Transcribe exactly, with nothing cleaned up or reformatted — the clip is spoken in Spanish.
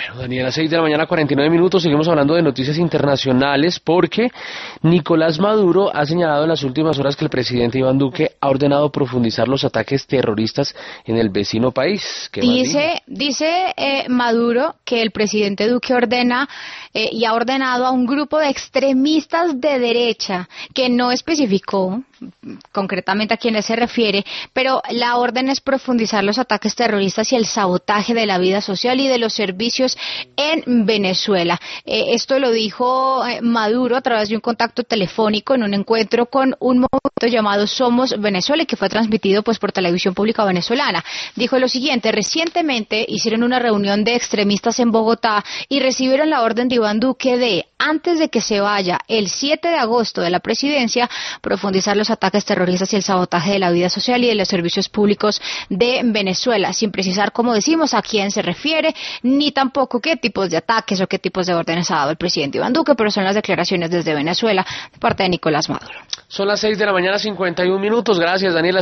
Bueno, Daniela, seis de la mañana, cuarenta y nueve minutos, seguimos hablando de noticias internacionales porque Nicolás Maduro ha señalado en las últimas horas que el presidente Iván Duque ha ordenado profundizar los ataques terroristas en el vecino país. ¿Qué más Dice, dice eh, Maduro que el presidente Duque ordena eh, y ha ordenado a un grupo de extremistas de derecha que no especificó concretamente a quiénes se refiere, pero la orden es profundizar los ataques terroristas y el sabotaje de la vida social y de los servicios en Venezuela. Eh, esto lo dijo eh, Maduro a través de un contacto telefónico en un encuentro con un movimiento llamado Somos Venezuela, que fue transmitido pues por televisión pública venezolana. Dijo lo siguiente: recientemente hicieron una reunión de extremistas en Bogotá y recibieron la orden de Iván Duque de, antes de que se vaya el siete de agosto de la presidencia, profundizar los ataques terroristas y el sabotaje de la vida social y de los servicios públicos de Venezuela, sin precisar, como decimos, a quién se refiere, ni tampoco qué tipos de ataques o qué tipos de órdenes ha dado el presidente Iván Duque, pero son las declaraciones desde Venezuela de parte de Nicolás Maduro. Son las seis de la mañana, cincuenta y un minutos. Gracias, Daniela.